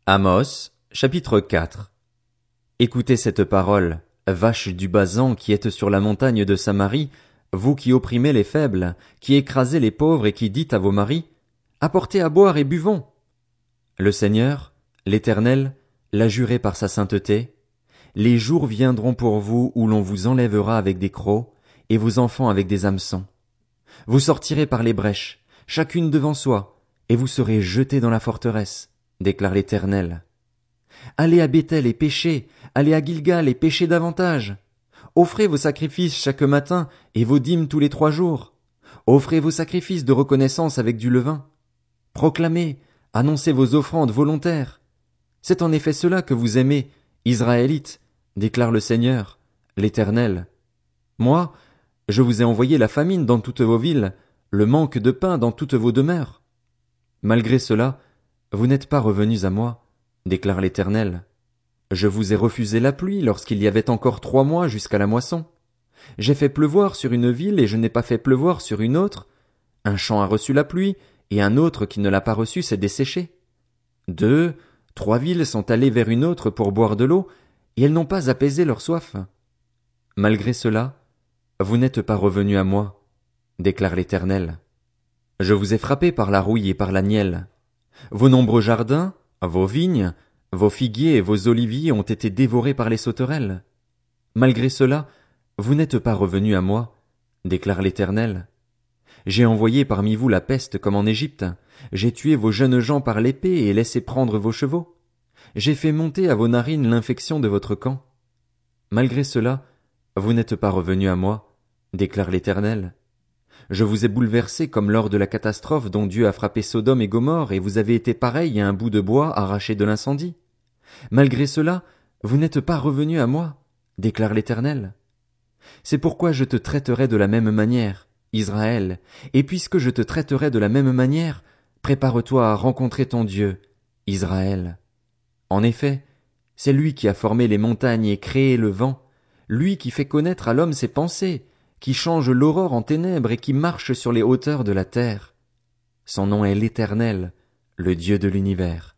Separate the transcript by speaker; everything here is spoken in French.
Speaker 1: Amos, chapitre 4. Écoutez cette parole, vaches du Basan qui êtes sur la montagne de Samarie, vous qui opprimez les faibles, qui écrasez les pauvres et qui dites à vos maris, apportez à boire et buvons. Le Seigneur, l'Éternel, l'a juré par sa sainteté. Les jours viendront pour vous où l'on vous enlèvera avec des crocs, et vos enfants avec des hameçons. Vous sortirez par les brèches, chacune devant soi, et vous serez jetés dans la forteresse, déclare l'Éternel. Allez à Béthel et péchez, allez à Gilgal et péchez davantage. Offrez vos sacrifices chaque matin et vos dîmes tous les 3 jours. Offrez vos sacrifices de reconnaissance avec du levain. Proclamez, annoncez vos offrandes volontaires. C'est en effet cela que vous aimez, Israélites, déclare le Seigneur, l'Éternel. Moi, je vous ai envoyé la famine dans toutes vos villes, le manque de pain dans toutes vos demeures. Malgré cela, vous n'êtes pas revenus à moi, déclare l'Éternel. Je vous ai refusé la pluie lorsqu'il y avait encore 3 mois jusqu'à la moisson. J'ai fait pleuvoir sur une ville et je n'ai pas fait pleuvoir sur une autre. Un champ a reçu la pluie, et un autre qui ne l'a pas reçue s'est desséché. 2, 3 villes sont allées vers une autre pour boire de l'eau, et elles n'ont pas apaisé leur soif. Malgré cela, vous n'êtes pas revenus à moi, déclare l'Éternel. Je vous ai frappé par la rouille et par la nielle. Vos nombreux jardins, vos vignes, vos figuiers et vos oliviers ont été dévorés par les sauterelles. Malgré cela, vous n'êtes pas revenus à moi, déclare l'Éternel. J'ai envoyé parmi vous la peste comme en Égypte. J'ai tué vos jeunes gens par l'épée et laissé prendre vos chevaux. J'ai fait monter à vos narines l'infection de votre camp. Malgré cela, vous n'êtes pas revenus à moi, déclare l'Éternel. Je vous ai bouleversés comme lors de la catastrophe dont Dieu a frappé Sodome et Gomorrhe et vous avez été pareils à un bout de bois arraché de l'incendie. Malgré cela, vous n'êtes pas revenus à moi, déclare l'Éternel. C'est pourquoi je te traiterai de la même manière, Israël, et puisque je te traiterai de la même manière, prépare-toi à rencontrer ton Dieu, Israël. En effet, c'est lui qui a formé les montagnes et créé le vent, lui qui fait connaître à l'homme ses pensées, qui change l'aurore en ténèbres et qui marche sur les hauteurs de la terre. Son nom est l'Éternel, le Dieu de l'univers.